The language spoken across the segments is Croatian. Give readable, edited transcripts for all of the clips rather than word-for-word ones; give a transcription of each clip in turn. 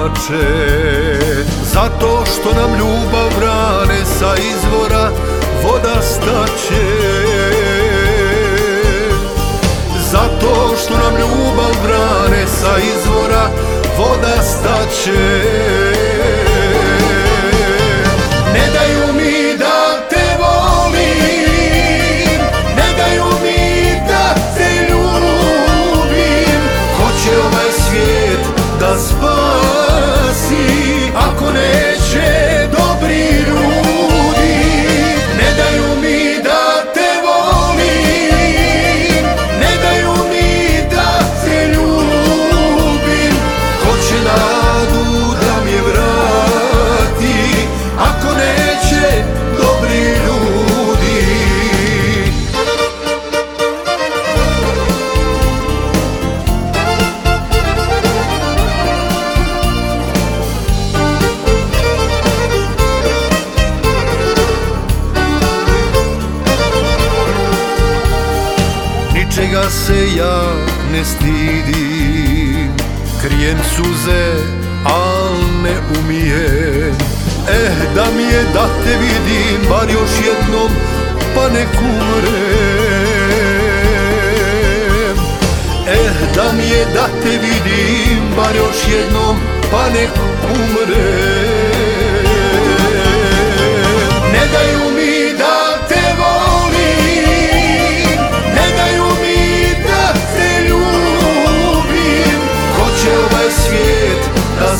plače, zato što nam ljubav brane sa izvora voda staće. Zato što nam ljubav brane sa izvora voda staće. Ne daju mi da te volim, ne daju mi da te ljubim. Ko će ovaj svijet da spasi ako neće dobri ljudi? Ne daju mi da te volim, ne daju mi da te ljubim. Ko će nadu da mi vrati ako neće dobri ljudi? Ničega se ja ne stidim, krijem suze, al ne umijem. Da mi je da te vidim bar još jednom, pa nek umrem. Da mi je da te vidim bar još jednom, pa nek umrem. Ne daju mi da te volim, ne daju mi da te ljubim. Ko će ovaj svijet da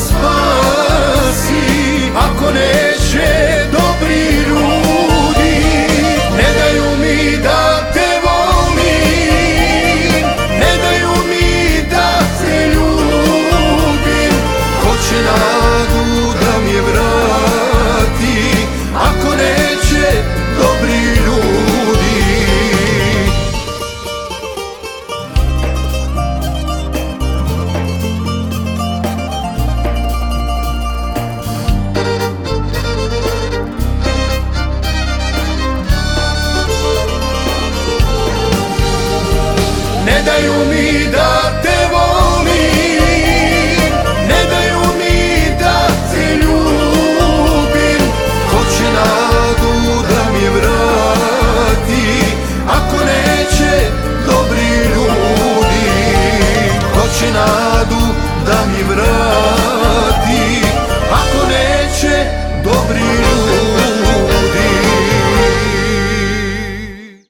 spasi ako neće dobri ljudi? Ne daju mi da te volim, ne daju mi da te ljubim. Ko će nadu da mi vrati ako neće dobri ljudi? Ne daju